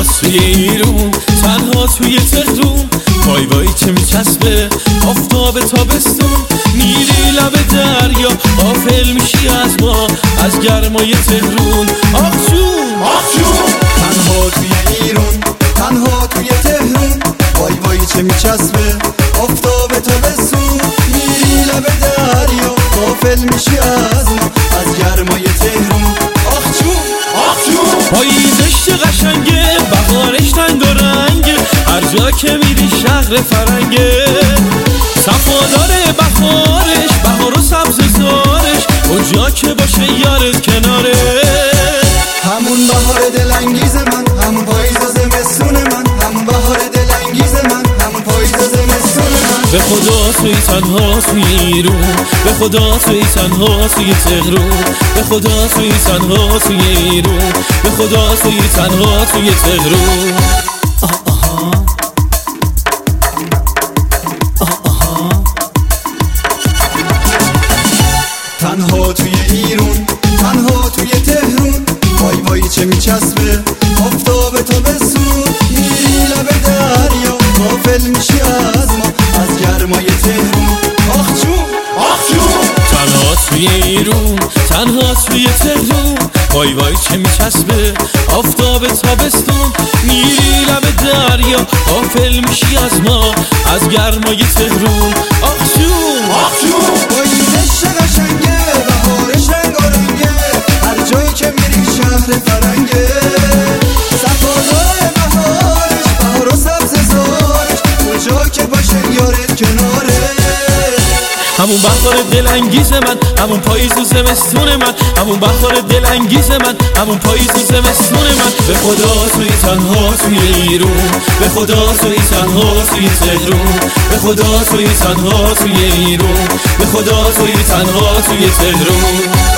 توی ایرون، تنها توی تهرون، وای وای چه میچسبه آفتاب تابستون. میری لب دریا غافل میشی از ما، از گرمای تهرون. آخ جون آخ جون، تنها توی ایرون، تنها توی تهرون، وای وای چه میچسبه آفتاب تابستون. میری لب دریا غافل میشی از ما، از گرمای تهرون. آخ جون آخ جون، پاییزش چه قشنگه، بهارش رنگ و رنگه، هر جا که میری شهر فرنگه. صفاداره بهارش، بهار و سبززارش، اونجا که باشه یارت کناره. همون بهار دلانگیز من، همون پاییز و زمستون من، همون بهار دلانگیز من، همون پاییز و زمستون من. به خدا توی تنها توی ایرون، به خدا توی تنها توی تهرون، به خدا توی تنها توی ایرون، به خدا توی تنها توی تهرون. تنها توی ایرون، تنها توی تهرون، وای وای چه میچسبه آفتاب تابستون. میری لب دریا غافل میشی از ما، از گرمای تهرون. آخ جون آخ جون، تنها توی ایرون، تنها توی تهرون، وای وای چه میچسبه آفتاب تابستون. میری لب دریا غافل میشی از ما، از گرمای تهرون. آخ جون آخ جون، پاییزش چه قشنگه، بهارش رنگ و رنگه، هر جایی که میری شهر فرنگه. صفادار بهارش، بهار و سبززارش، اونجا که باشه یارت کناره. همون بهار دلانگیز من، همون پاییز و زمستون من، همون بهار دلانگیز من، همون پاییز و زمستون من. به خدا توی تنها توی ایرون، به خدا توی تنها توی تهرون، به خدا توی تنها توی ایرون، به خدا توی تنها توی تهرون.